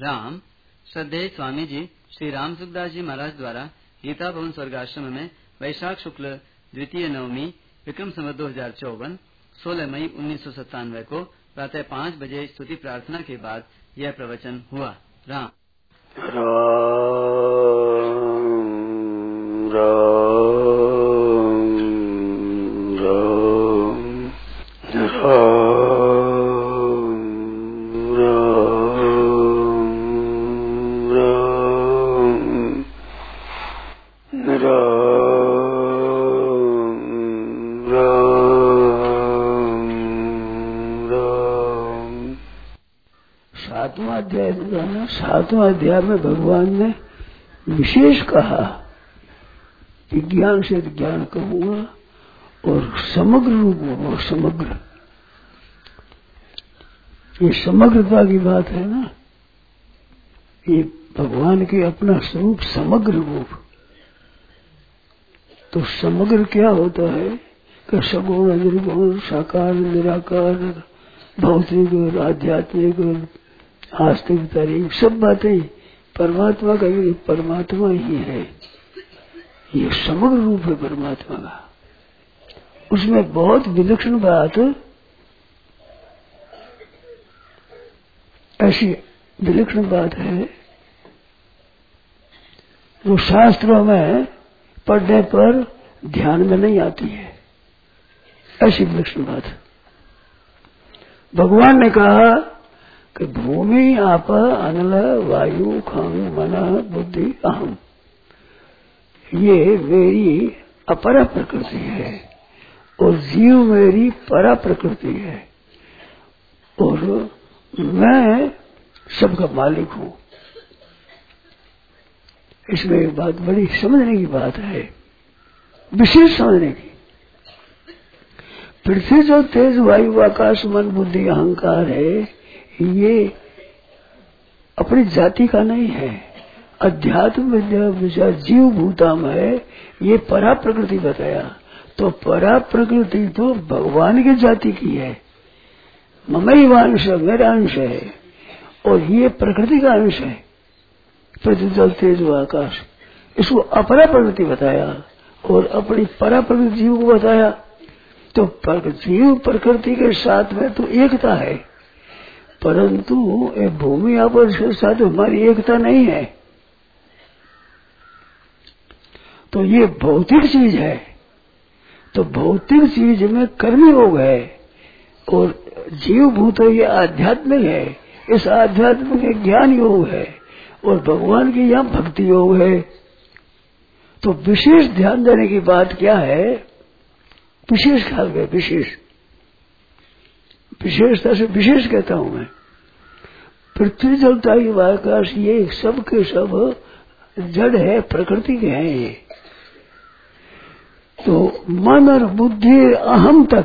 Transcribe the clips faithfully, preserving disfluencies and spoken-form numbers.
राम श्रद्धेय स्वामी जी श्री राम सुखदास जी महाराज द्वारा गीता भवन स्वर्गाश्रम में वैशाख शुक्ल द्वितीय नवमी विक्रम संवत दो हजार चौवन सोलह मई उन्नीस सौ सत्तानवे को प्रातः पाँच बजे स्तुति प्रार्थना के बाद यह प्रवचन हुआ। राम राम राम राम। सातवां अध्याय सातवां अध्याय में भगवान ने विशेष कहा कि ज्ञान से ज्ञान कहूंगा और समग्र रूप होगा। समग्र, ये समग्रता की बात है ना, ये भगवान के अपना स्वरूप समग्र रूप। तो समग्र क्या होता है कि सगुण निर्गुण साकार निराकार भौतिक और आध्यात्मिक और आस्तिक तारीफ सब बातें परमात्मा का ही परमात्मा ही है। ये समग्र रूप है परमात्मा का। उसमें बहुत विलक्षण बात, ऐसी विलक्षण बात है जो शास्त्रों में पढ़ने पर ध्यान में नहीं आती है। ऐसी विलक्षण बात भगवान ने कहा कि भूमि आप अनल वायु खंग मन बुद्धि अहम, ये मेरी अपरा प्रकृति है और जीव मेरी परा प्रकृति है और मैं सबका मालिक हूँ। इसमें एक बात बड़ी समझने की बात है, विशेष समझने की। पृथ्वी जो तेज वायु आकाश मन बुद्धि अहंकार है, ये अपनी जाति का नहीं है। अध्यात्म विद्या जीव भूताम है, ये परा प्रकृति बताया। तो परा प्रकृति तो भगवान की जाति की है। ममई अंश मेरा अंश है और ये प्रकृति का अंश है। पृथ्वी जल तेज आकाश, इसको अपरा प्रकृति बताया और अपनी परा प्रकृति जीव को बताया। तो जीव प्रकृति के साथ में तो एकता है, परंतु ये भूमि आपस के साथ हमारी एकता नहीं है। तो ये भौतिक चीज है, तो भौतिक चीज में कर्मी योग है और जीव भूत ये आध्यात्मिक है। इस आध्यात्मिक के ज्ञान योग है और भगवान की यहाँ भक्ति योग है। तो विशेष ध्यान देने की बात क्या है? विशेष ख्याल है, विशेष विशेषता से विशेष कहता हूं मैं। पृथ्वी जल वायु आकाश ये सब के सब जड़ है, प्रकृति के हैं ये। तो मन और बुद्धि अहम तक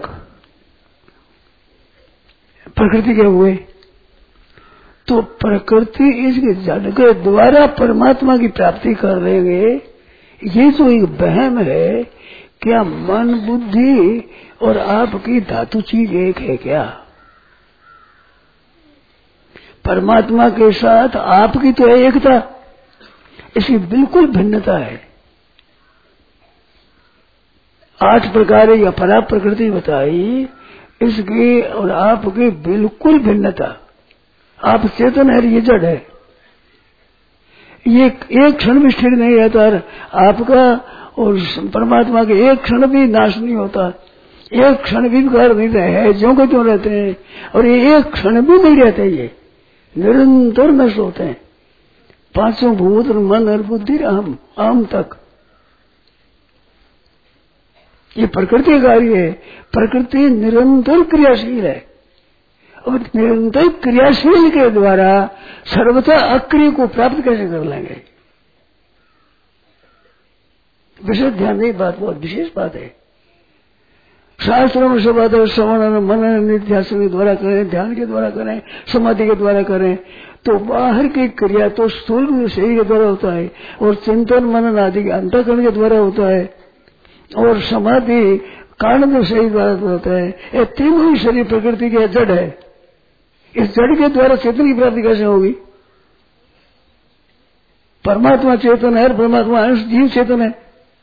प्रकृति के हुए। तो प्रकृति इसके जड़ के द्वारा परमात्मा की प्राप्ति कर लेंगे, ये तो एक वहम है। क्या मन बुद्धि और आपकी धातु चीज एक है क्या? परमात्मा के साथ आपकी तो एकता, इसकी बिल्कुल भिन्नता है। आठ प्रकार या परा प्रकृति बताई, इसकी और आपकी बिल्कुल भिन्नता। आप चेतन है, ये जड़ है। ये एक क्षण भी स्थिर नहीं रहता। आपका और परमात्मा के एक क्षण भी नाश नहीं होता, एक क्षण भी विकार नहीं रहे, ज्यों के त्यों रहते हैं। और ये एक क्षण भी नहीं रहते, ये निरंतर नष्ट होते हैं। पांचों भूत और मन और बुद्धि अहम अहम तक ये प्रकृति कार्य है। प्रकृति निरंतर क्रियाशील है और निरंतर क्रियाशील के द्वारा सर्वथा अक्रिय को प्राप्त कैसे कर लेंगे? विशेष ध्यान नहीं, बात बहुत विशेष बात है। शास्त्रों में सब आता है, श्रवण मनन निध्यासन के द्वारा करें, ध्यान के द्वारा करें, समाधि के द्वारा करें। तो बाहर की क्रिया तो स्थूल शरीर के द्वारा होता है और चिंतन मनन आदि के अंतःकरण के द्वारा होता है और समाधि कारण तो शरीर द्वारा होता है। ये तीनों ही शरीर प्रकृति के जड़ है। इस जड़ के द्वारा चेतन की प्राप्ति कैसे होगी? परमात्मा चेतन है और परमात्मा अंश जीव चेतन है।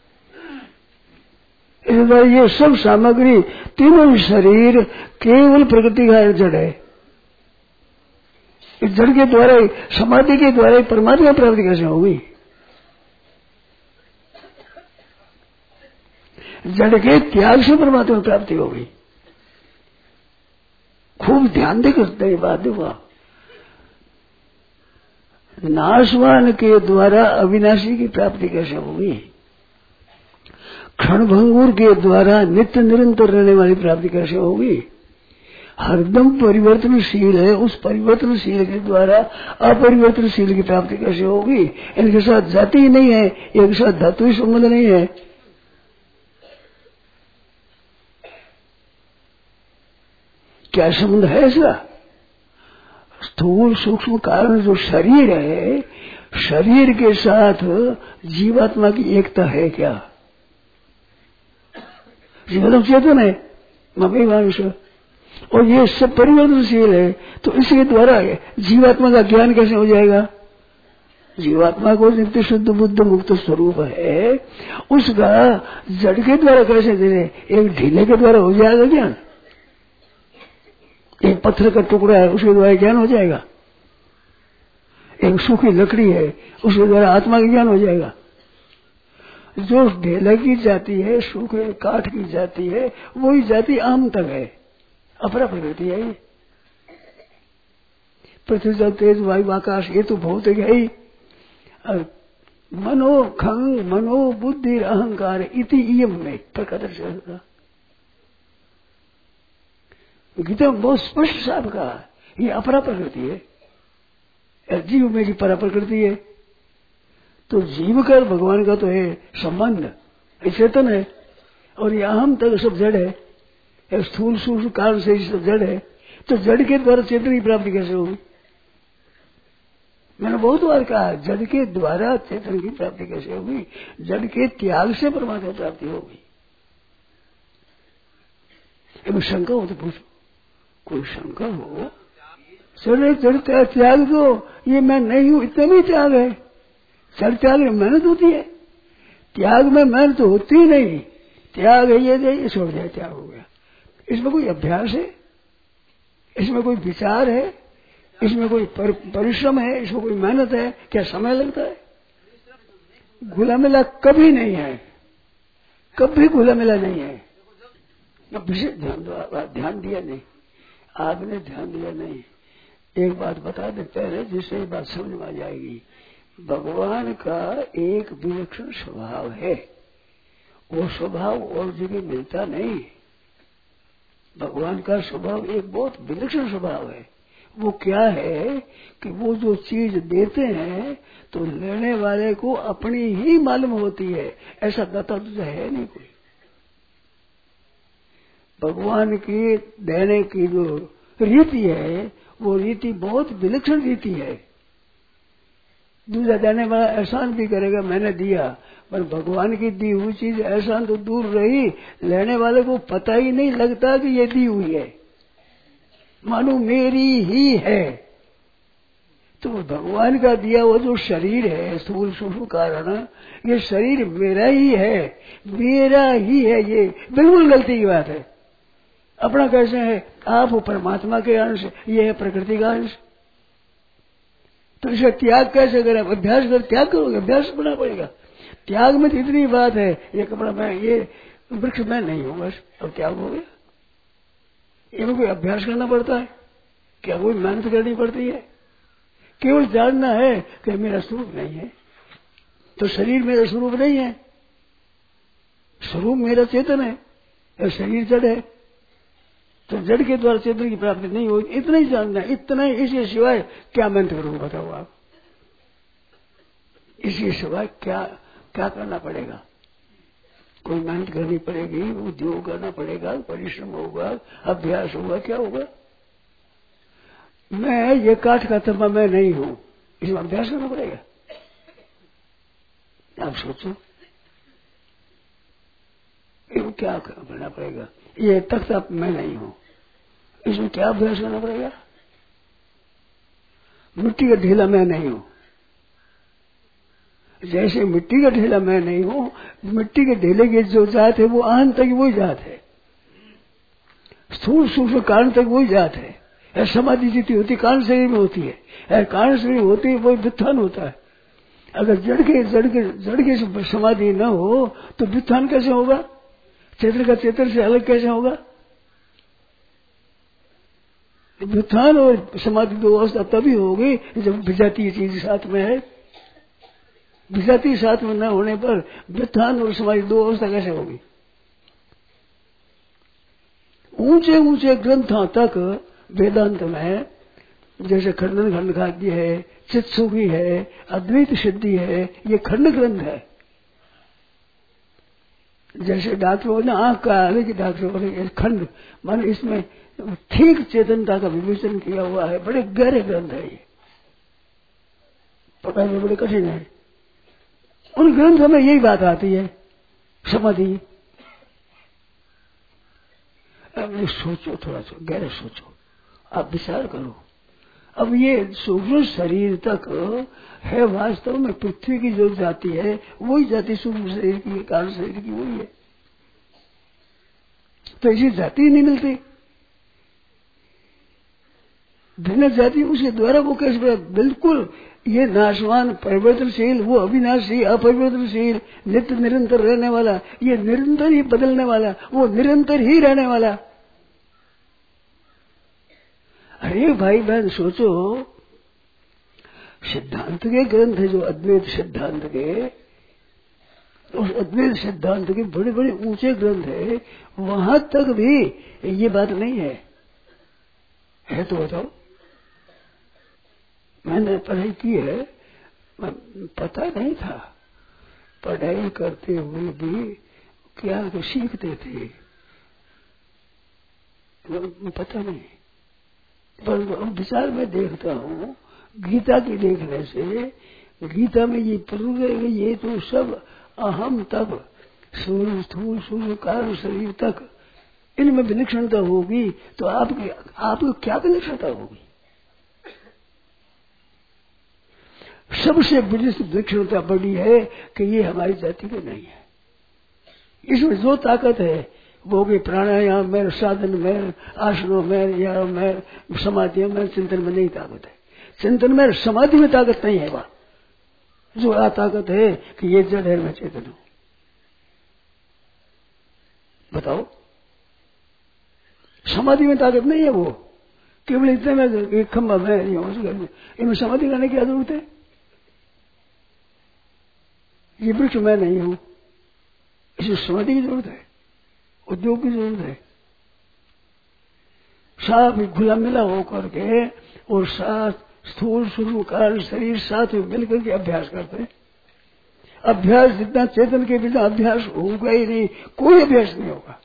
इस बार ये सब सामग्री तीनों शरीर केवल प्रकृति का जड़ है। इस जड़ के द्वारा समाधि के द्वारा परमात्मा प्राप्ति कैसे होगी? जड़ के त्याग से परमात्मा प्राप्ति होगी। खूब ध्यान देकर बात हुआ, नाशवान के द्वारा अविनाशी की प्राप्ति कैसे होगी? क्षणभंगुर के द्वारा नित्य निरंतर रहने वाली प्राप्ति कैसे होगी? हरदम परिवर्तनशील है, उस परिवर्तनशील के द्वारा अपरिवर्तनशील की प्राप्ति कैसे होगी? इनके साथ जाति ही नहीं है, इनके साथ धातु ही संबंध नहीं है। क्या संबंध है इसका? स्थूल सूक्ष्म कारण जो शरीर है, शरीर के साथ जीवात्मा की एकता है क्या? जीवात्मा चेतन है, मम्मी मानुष, और ये सब परिवर्तनशील है, तो इसके द्वारा जीवात्मा का ज्ञान कैसे हो जाएगा? जीवात्मा को नित्य शुद्ध बुद्ध मुक्त स्वरूप है, उसका जड़ के द्वारा कैसे दे? एक ढीले के द्वारा हो जाएगा ज्ञान? एक पत्थर का टुकड़ा है, उसके द्वारा ज्ञान हो जाएगा? एक सूखी लकड़ी है, उसके द्वारा आत्मा का ज्ञान हो जाएगा? जो ढेला की जाती है, सूखे काठ की जाती है, वही जाति आम तक है, अपरा प्रकृति है। पृथ्वी जल तेज वायु आकाश ये तो भौतिक है ही। मनो खंग मनो बुद्धि अहंकार इति इयम में प्रकट गीता में बहुत स्पष्ट साफ कहा, ये अपरा प्रकृति है, जीव में की परा प्रकृति है। तो जीव का भगवान का तो है संबंध, चेतन है, और ये अहम तक सब जड़ है, स्थूल सूक्ष्म कारण से सब जड़ है। तो जड़ के द्वारा चेतन की प्राप्ति कैसे होगी? मैंने बहुत बार कहा, जड़ के द्वारा चेतन की प्राप्ति कैसे होगी? जड़ के त्याग से परमात्मा प्राप्ति होगी। अब शंका हो तो पूछो, कोई शंका हो? चले जड़ त्याग दो, ये मैं नहीं हूं, इतना भी त्याग है। जड़ त्याग में मेहनत होती है, त्याग में मेहनत होती ही नहीं। त्याग है ये दे, ये छोड़ दिया, त्याग हो गया। इसमें कोई अभ्यास है, इसमें कोई विचार है, इसमें कोई पर, परिश्रम है, इसमें कोई मेहनत है? क्या समय लगता है? घुला मिला कभी नहीं है, कभी घुला मिला नहीं है। अब विशेष ध्यान दो, ध्यान दिया नहीं आपने, ध्यान दिया नहीं। एक बात बता देते हैं जिससे ये बात समझ में आ जाएगी। भगवान का एक विलक्षण स्वभाव है, वो स्वभाव और जगह मिलता नहीं। भगवान का स्वभाव एक बहुत विलक्षण स्वभाव है। वो क्या है कि वो जो चीज देते हैं तो लेने वाले को अपनी ही मालूम होती है, ऐसा दाता तो है नहीं कोई। भगवान की देने की जो रीति है, वो रीति बहुत विलक्षण रीति है। दूसरा देने वाला एहसान भी करेगा, मैंने दिया, पर भगवान की दी हुई चीज एहसान तो दूर रही, लेने वाले को पता ही नहीं लगता कि ये दी हुई है, मानो मेरी ही है। तो भगवान का दिया वो जो शरीर है, स्थूल सूक्ष्म कारण, ये शरीर मेरा ही है, मेरा ही है, ये बिल्कुल गलती की बात है। अपना कैसे है? आप वो परमात्मा के अंश, ये है प्रकृति का अंश। तो इसका त्याग कैसे करें? अभ्यास कर, त्याग करोगे, अभ्यास करना पड़ेगा। त्याग में तो इतनी बात है, ये कपड़ा मैं, ये वृक्ष मैं नहीं हूं, बस अब त्याग हो गया। इनको कोई अभ्यास करना पड़ता है क्या? कोई मेहनत करनी पड़ती है? केवल जानना है कि मेरा स्वरूप नहीं है, तो शरीर मेरा स्वरूप नहीं है, स्वरूप मेरा चेतन है, और शरीर जड़ है। तो जड़ के द्वारा चेतन की प्राप्ति नहीं होगी, इतना ही जानना है, इतना ही। इसके सिवाय क्या मेहनत करूंगा बताओ आप? इसके सिवाय क्या क्या करना पड़ेगा? कोई मेहनत करनी पड़ेगी, उद्योग करना पड़ेगा, परिश्रम होगा, अभ्यास होगा, क्या होगा? मैं ये काठ का तंबा मैं नहीं हूं, इसमें अभ्यास करना पड़ेगा। आप सोचो, इसमें क्या करना पड़ेगा? ये तख्ता मैं नहीं हूं, इसमें क्या अभ्यास करना पड़ेगा? मिट्टी का ढीला मैं नहीं हूं, जैसे मिट्टी का ढेला मैं नहीं हूँ, मिट्टी के ढेले की जो जात है वो आहन तक वही जात है, स्थूल सूक्ष्म कारण तक वही जात है। समाधि जितनी होती कारण शरीर में होती है, कारण शरीर होती है वही व्युत्थान होता है। अगर जड़ के जड़ के जड़ के समाधि न हो तो व्युत्थान कैसे होगा? चेतन का चेतन से अलग कैसे होगा? व्युत्थान और समाधि दो अवस्था तभी होगी जब विजातीय चीज साथ में है। विजातीय साथ में न होने पर व्युत्थान और समाधि दो अवस्था कैसे होगी? ऊंचे ऊंचे ग्रंथों तक वेदांत में जैसे खंडन खंड खाद्य है, चित्सुखी है, अद्वैत सिद्धि है, ये खंड ग्रंथ है। जैसे डॉक्टरों ने आंख का अलग डॉक्टरों ने खंड मान इसमें ठीक चेतनता का विवेचन किया हुआ है। बड़े गहरे ग्रंथ है ये, पढ़ाई में बड़े कठिन है। उन ग्रंथों में यही बात आती है समाधि। अब ये सोचो, थोड़ा सा गहरे सोचो, आप विचार करो। अब ये सूक्ष्म शरीर तक है वास्तव में पृथ्वी की जो जाति है वही जाति सूक्ष्म शरीर की, कारण शरीर की वही है। तो ऐसी जाति नहीं मिलती, भिन्न जाति उसके द्वारा वो कैसे? बिल्कुल ये नाशवान परिवर्तनशील, वो अविनाशी अपरिवर्तनशील, नित्य निरंतर रहने वाला, ये निरंतर ही बदलने वाला, वो निरंतर ही रहने वाला। अरे भाई बहन सोचो, सिद्धांत के ग्रंथ है जो अद्वैत सिद्धांत के, उस अद्वैत सिद्धांत के बड़े बड़े ऊंचे ग्रंथ है, वहां तक भी ये बात नहीं है। है तो बताओ। मैंने पढ़ाई की है, पता नहीं था, पढ़ाई करते हुए भी क्या तो सीखते थे पता नहीं, पर विचार में देखता हूँ गीता की देखने से, गीता में ये प्रभु ये तो सब अहम तब सूर्य स्थूल सूर्य कारण शरीर तक इनमें विलक्षणता होगी, तो आपकी आपको क्या विलक्षणता होगी? सबसे विलक्षणता बड़ी है कि ये हमारी जाति की नहीं है। इसमें जो ताकत है वो भी प्राणायाम में, साधन में, आसनों में या में, समाधि में, चिंतन में नहीं ताकत है। चिंतन में समाधि में ताकत नहीं है। वहां जो आ ताकत है कि ये जड़ है मैं चेतन हूं। बताओ, समाधि में ताकत नहीं है। वो केवल इतने में एक खंभा मैं नहीं हूं, इनमें समाधि करने की जरूरत है? ये वृक्ष मैं नहीं हूं, इसमें समाधि की जरूरत है, उद्योग की जरूरत है। साथ में खुला मिला होकर के और साथ स्थूल सूक्ष्म कारण शरीर साथ में मिलकर के अभ्यास करते हैं। अभ्यास जितना चेतन के बिना अभ्यास होगा ही नहीं, कोई अभ्यास नहीं होगा।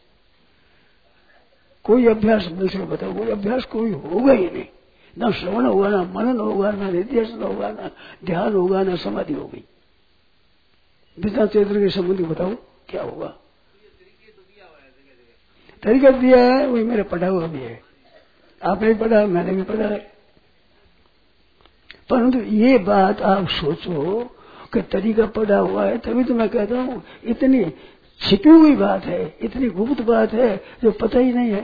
कोई अभ्यास मिल से बताओ, कोई अभ्यास कोई होगा ही नहीं। ना श्रवण होगा, ना मनन होगा, ना निध्यासन होगा, ना ध्यान होगा, ना समाधि होगी। बिना चेतन के संबंधी बताओ क्या होगा? तरीका दिया है, वही मेरा पढ़ा हुआ भी है, आपने भी पढ़ा, मैंने भी पढ़ा है। परंतु ये बात आप सोचो कि तरीका पढ़ा हुआ है, तभी तो मैं कहता हूँ इतनी छिपी हुई बात है, इतनी गुप्त बात है जो पता ही नहीं है।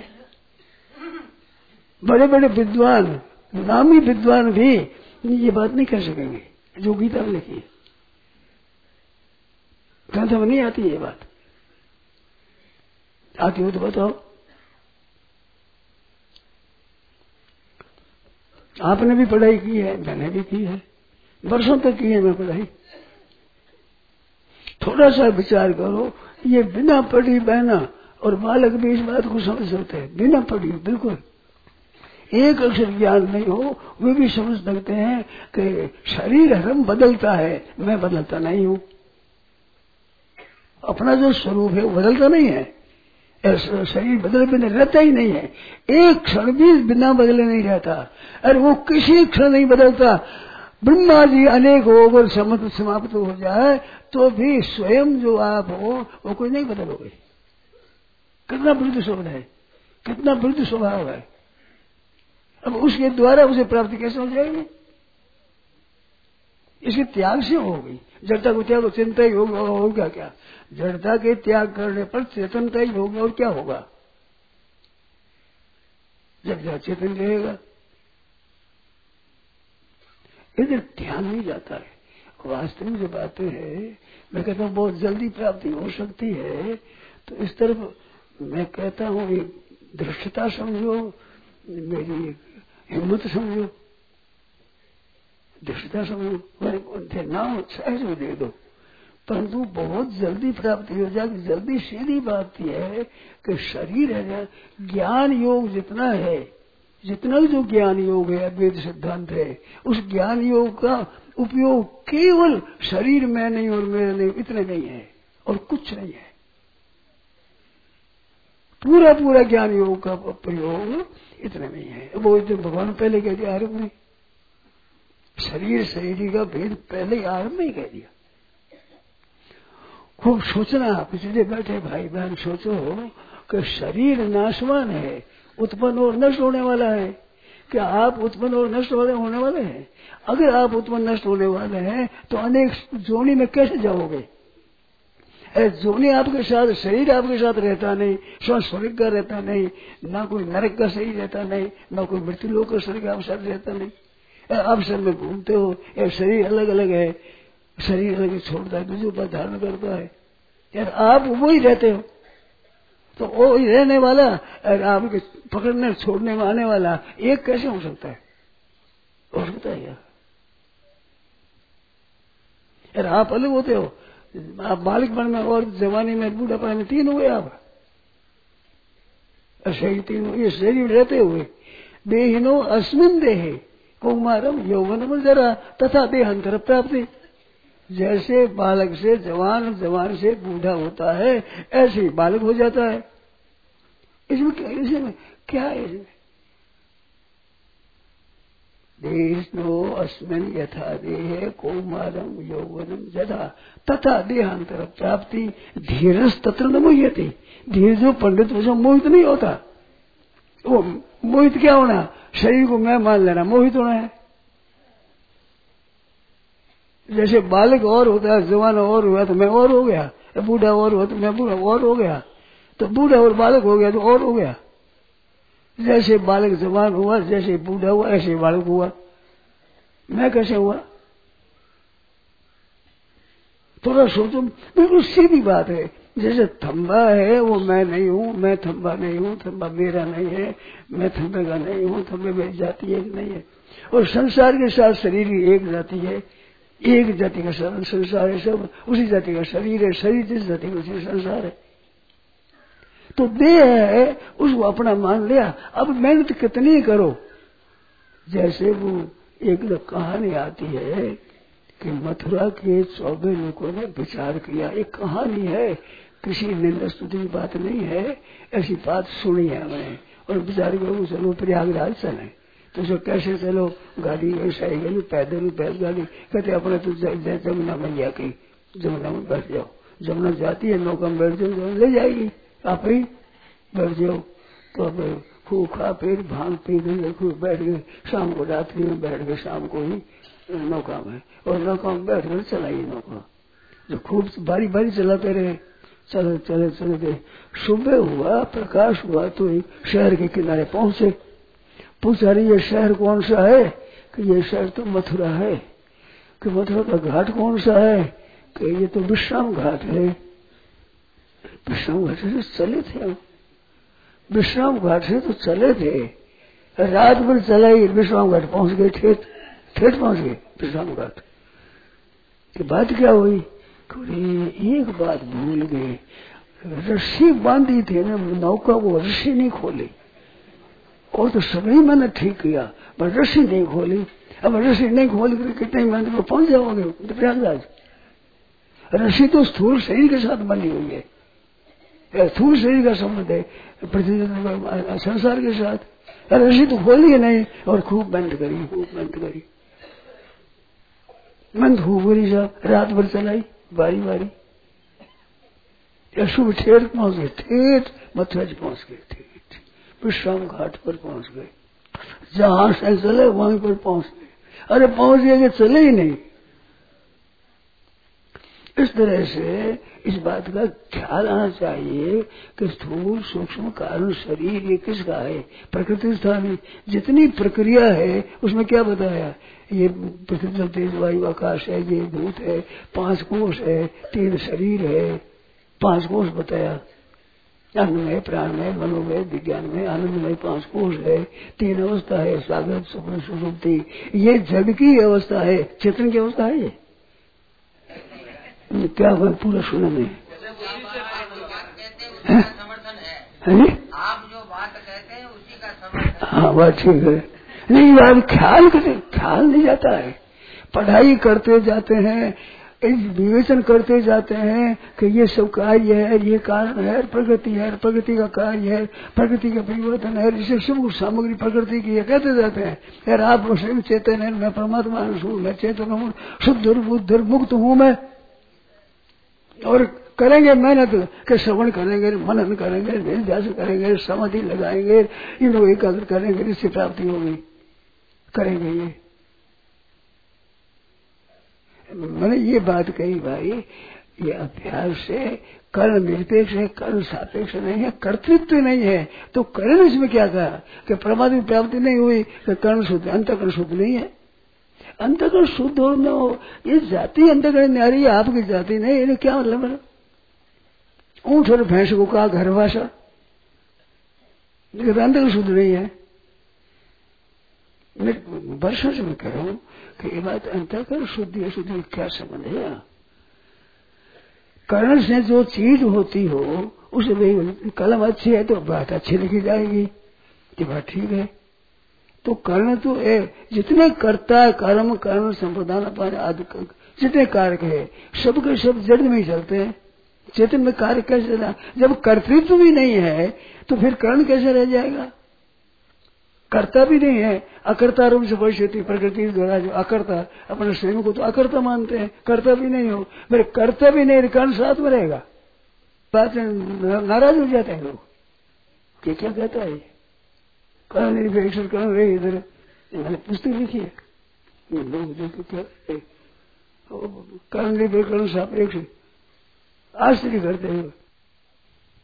बड़े बड़े विद्वान, नामी विद्वान भी ये बात नहीं कर सकेंगे जो गीता में लिखी है। ग्रंथ में नहीं आती ये बात, आती हो तो बताओ। आपने भी पढ़ाई की है, मैंने भी की है, वर्षों तक की है मैं पढ़ाई। थोड़ा सा विचार करो, ये बिना पढ़ी बहना और बालक भी इस बात को समझ सकते हैं। बिना पढ़ी बिल्कुल एक अक्षर ज्ञान नहीं हो, वे भी समझ सकते हैं कि शरीर हरम बदलता है, मैं बदलता नहीं हूं। अपना जो स्वरूप है वो बदलता नहीं है, शरीर बदले बिना रहता ही नहीं है। एक क्षण भी बिना बदले नहीं रहता। अरे वो किसी क्षण नहीं बदलता। ब्रह्मा जी अनेक होकर समत समाप्त हो जाए तो भी स्वयं जो आप हो वो कोई नहीं बदलोगे। कितना वृद्ध स्वभाव है, कितना वृद्ध स्वभाव है। अब उसके द्वारा उसे प्राप्ति कैसे हो जाएगी? इसके त्याग से हो गई। जड़ता को त्याग चिंता ही होगा, होगा क्या? जड़ता के त्याग करने पर चेतनता ही होगी, और क्या होगा? जब जब चेतन रहेगा इधर ध्यान नहीं जाता है। वास्तविक जो बातें हैं, मैं कहता हूँ बहुत जल्दी प्राप्ति हो सकती है, तो इस तरफ मैं कहता हूँ एक दृष्टता समझो, मेरी हिम्मत समझो, दृष्टता समझो, नाम सहज में दे दो, परंतु बहुत जल्दी प्राप्ति हो जाएगी। जल्दी सीधी बात यह है कि शरीर है ना, ज्ञान योग जितना है, जितना भी जो ज्ञान योग है, वेद सिद्धांत है, उस ज्ञान योग का उपयोग केवल शरीर में नहीं और मेरे नहीं, इतने नहीं है और कुछ नहीं है। पूरा पूरा ज्ञान योग का प्रयोग इतने नहीं है। वो जो भगवान पहले कह दिया आरंभ में, शरीर शरीर का भेद पहले आरंभ में ही कह दिया। खूब सोचना, पिछले बैठे भाई बहन, सोचो कि शरीर नाशवान है, उत्पन्न और नष्ट होने वाला है। क्या आप उत्पन्न और नष्ट होने वाले हैं? अगर आप उत्पन्न नष्ट होने वाले हैं तो अनेक जोनी में कैसे जाओगे? जोनी आपके साथ, शरीर आपके साथ रहता नहीं, स्व स्वर्ग का रहता नहीं, ना कोई नरक का शरीर रहता नहीं, ना कोई मृत्यु लोक का शरीर आपके साथ रहता नहीं। आप सब में घूमते हो, या शरीर अलग अलग है, शरीर अलग छोड़ता है, दूसरे पर धारण करता है, यार आप वो ही रहते हो। तो वो ही रहने वाला और आपके पकड़ने छोड़ने में आने वाला एक कैसे हो सकता है? हो सकता है यार? यार आप अलग होते हो, आप बालिकपन में और जवानी में बूढ़ापन में तीन हुए आप, शरीर तीन हुए। ये शरीर रहते हुए देहिनो अस्मिन देहे कौमारम यौवनम जरा तथा देहांतर प्राप्ति। जैसे बालक से जवान, जवान से बूढ़ा होता है, ऐसे ही बालक हो जाता है। इसमें क्या, इसमें क्या है? इसमें देहिनो अस्मिन यथा देहे कौमारम यौवनम जरा तथा देहांतर प्राप्ति धीरज तत्र न मोह्यते। धीर जो पंडित वो मोहित नहीं होता। वो मोहित क्या होना? शरीर को मैं मान लेना, मोहित होना है। जैसे बालक और होता है, जवान और हुआ तो मैं और हो गया, बूढ़ा और हुआ तो मैं बूढ़ा और हो गया, तो बूढ़ा और बालक हो गया तो और हो गया। जैसे बालक जवान हुआ, जैसे बूढ़ा हुआ, ऐसे बालक हुआ। मैं कैसे हुआ? थोड़ा सोचो, बिल्कुल सीधी बात है। जैसे थंबा है वो मैं नहीं हूँ, मैं थंबा नहीं हूँ, थंबा मेरा नहीं है, मैं थंबे का नहीं हूँ, थंबे मेरी जाति एक नहीं है। और संसार के साथ शरीर की एक जाति है, एक जाति का संसार है, सब उसी जाति का शरीर है, शरीर जिस जाति का उसी संसार है। तो देह है, उसको अपना मान लिया। अब मेहनत कितनी करो, जैसे वो एक कहानी आती है कि मथुरा के चौबे लोगों ने विचार किया, एक कहानी है, किसी निंदा स्तुति की बात नहीं है, ऐसी बात सुनी है मैंने, और विचार करो चलो प्रयागराज चले। तो जो कैसे चलो, गाड़ी साइकिल पैदल बैलगाड़ी, कहते अपने तो जमुना मैया की, जमुना में बैठ जाओ, जमुना जाती है, नौका में बैठ जाओ, ले जाएगी, आप ही बैठ जाओ। तो अब खूब खा पी भांग पी गए, खूब बैठ गए, शाम को रात्रि में बैठ गए, शाम को ही नौका में, और नौका में बैठ कर चलाई नौका, जो खूब बारी बारी चलाते रहे, चले चले चले गए। सुबह हुआ, प्रकाश हुआ तो शहर के किनारे पहुंचे। पूछा रही ये शहर कौन सा है? कि ये शहर तो मथुरा है। कि मथुरा का घाट कौन सा है? कि ये तो विश्राम घाट है। विश्राम घाट से चले थे, विश्राम घाट से तो चले थे, रात भर चलाई, विश्राम घाट पहुंच गए, ठेठ ठेठ पहुंच गए विश्राम घाट। की बात क्या हुई? एक बात भूल गए, रस्सी बांधी थी ना नौका, वो रस्सी नहीं खोली, और तो सभी मैंने ठीक किया, पर रस्सी नहीं खोली। अब रस्सी नहीं खोली तो कितने मेहनत में पहुंच जाओगे प्रयागराज? रस्सी तो स्थूल शरीर के साथ बनी हुई है, स्थूल शरीर का संबंध है पृथ्वी संसार के साथ। रस्सी तो खोली है नहीं, और खूब मेहनत करी, खूब मेहनत करी, मेहनत खूब करी, साहब रात भर चलाई बारी बारी। शुभ ठेठ पहुंच गए, ठेठ मथुरा जी पहुंच गए, ठेठ विश्राम घाट पर पहुंच गए। जहां से चले वहीं पर पहुंच गए। अरे पहुंच गए कि चले ही नहीं, इस तरह से इस बात का ख्याल आना चाहिए कि स्थूल सूक्ष्म कारण शरीर ये किसका है? प्रकृति स्थान। जितनी प्रक्रिया है उसमें क्या बताया? ये पृथ्वी तेज वायु आकाश है, ये भूत है, पांच कोष है, तीन शरीर है, पांच कोष बताया। अन्नमय, प्राणमय, मनोमय, विज्ञान में आनंदमय पांच कोष है, तीन अवस्था है, जागृत स्वप्न सुषुप्ति। ये जड़ की अवस्था है, चेतन की अवस्था है। ये क्या हुआ पूरा सुना नहीं? आप जो बात कहते हैं उसी का समर्थन। हाँ बात ठीक है। नहीं बात ख्याल करे, ख्याल नहीं जाता है। पढ़ाई करते जाते हैं, विवेचन करते जाते हैं कि ये सब कार्य है, ये कारण है, प्रगति है, प्रगति का कार्य है, प्रगति का परिवर्तन है, इसे सब सामग्री प्रकृति की है कहते जाते हैं। यार आप स्वयं चेतन है, मैं परमात्मा हूँ, मैं चेतन हूँ, शुद्ध बुद्ध मुक्त हूँ मैं। और करेंगे मेहनत के श्रवण करेंगे, मनन करेंगे, निध्यासन करेंगे, समाधि लगाएंगे, इन लोग एकाग्र करेंगे, इससे प्राप्ति होगी। करेंगे ये। मैंने ये बात कही भाई, ये अभ्यास से कर्ण निरपेक्ष है, कर्ण सापेक्ष नहीं है, कर्तृत्व नहीं है। तो कर्ण इसमें क्या कहा कि परमात्मा की प्राप्ति नहीं हुई कि कर्ण शुद्ध, अंतःकरण शुद्ध नहीं है। अंतःकरण शुद्ध हो न हो, ये जाति अंतःकरण न्यारी है, आपकी जाति नहीं। इन्हें क्या मतलब है? ऊंट और भैंस को कहा घर भाषा, लेकिन अंतःकरण शुद्ध नहीं है। वर्षों से मैं कह रहा हूँ कि ये बात अंतःकरण शुद्धि है, शुद्धि क्या संबंध है? कर्ण से जो चीज होती हो उसे कलम अच्छी है तो बात अच्छी लिखी जाएगी, ये बात ठीक है। तो कर्ण तो है, जितने करता है कर्म कर्म संप्रदान अपान आदि जितने कारक है सबके सब जड़ में ही चलते हैं। चेतन में कार्य कैसे चला? जब कर्तृत्व भी नहीं है तो फिर कर्ण कैसे रह जाएगा? कर्ता भी नहीं है, अकर्ता रूप से परिस्थिति प्रकृति द्वारा जो अकर्ता, अपने स्वयं को तो अकर्ता मानते हैं, कर्ता भी नहीं हो, मेरे कर्ता भी नहीं, कर्ण साथ में रहेगा। बात नाराज हो जाते हैं लोग कि क्या कहता है कर्ण निरपेक्ष, कर्ण रहे इधर। मैंने पुस्तक लिखी है, लोग जो क्या कर्ण निरपेक्ष, कर्ण सापेक्ष आश्चर्य करते हैं।